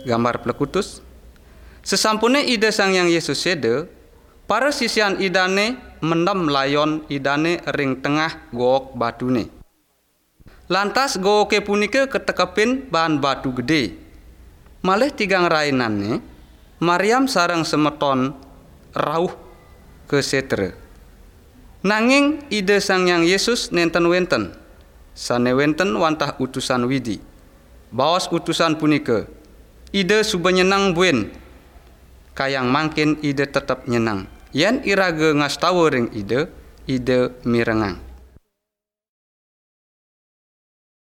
gambar pelekutus. Sesampune ide Sang Hyang Yesus seda, para sisian idane mendem layon idane ring tengah gook batune. Lantas gooke punika ketekepin bahan batu gede. Malih tigang rainanne, Maryam sareng semeton rauh ke setre. Nanging ide Sang Hyang Yesus nenten-wenten, sane wenten wantah utusan widi. Baos utusan punika, ide suba nyenang buen, kayang mangkin ide tetap nyenang. Yen irage ngastawa ring ide mirengang.